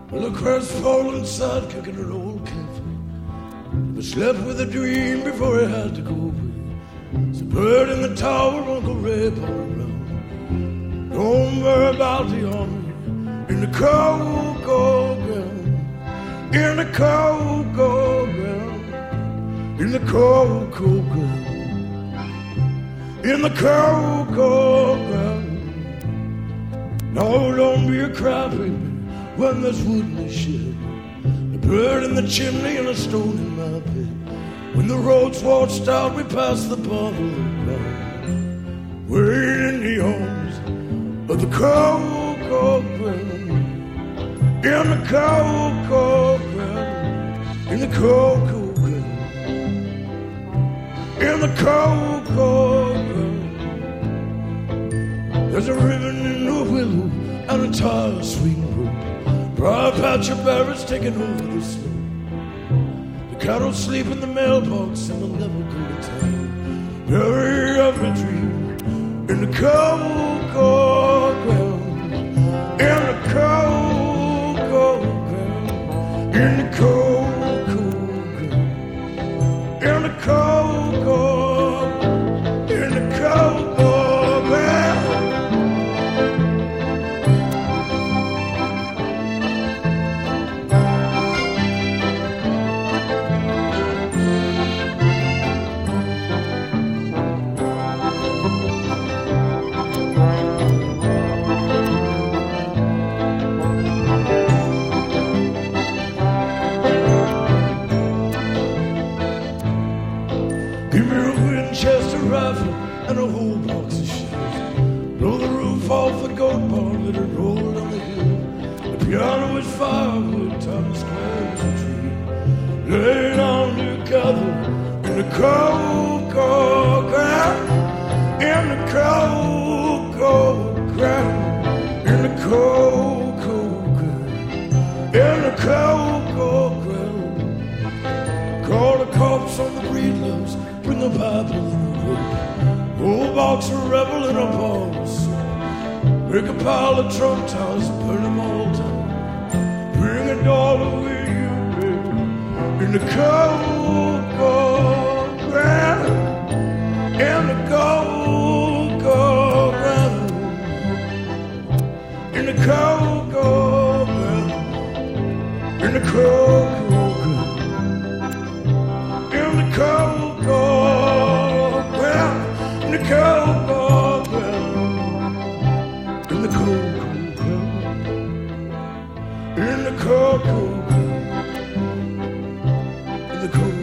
Well, a crestfallen sidekick in an old cafe. But slept with a dream before he had to go away. There's a bird in the tower, Uncle Ray all around. Don't worry about the army in the cold ground. In the cold ground. In the cold ground. In the cold ground. No, don't be a crybaby when there's wood in the shed, a bird in the chimney and a stone in my bed. When the road's washed out, we pass the bottle of blood. We're in the arms of the cold ground. In the cold ground. In the cold ground. In the cold ground. There's a ribbon in the willow and a tire swing rope. Briar patch of berries taking over the snow. The cattle sleep in the mailbox and they'll never go to town. Bury every dream in the cold ground. In the cold ground. In the cold ground. In the cold ground. In the cold ground. Give me a Winchester rifle and a whole box of shells. Blow the roof off the goat barn, let it roll down the hill. The piano is firewood, Thomas Square's a tree. Lay down together in the cold ground. In the cold ground. In the cold ground. In the cold ground. Call the cops on the breedloves. Bring a Bible and a rope. Old box of rebel in a box. Break a pile of Trump towers and burn them all down. Bring a dollar with you, baby. In the cold ground. In the cold ground. In the cold ground. In the cold ground. In the cold ground. In the cold ground. In the cold ground. In the cold ground. In the cold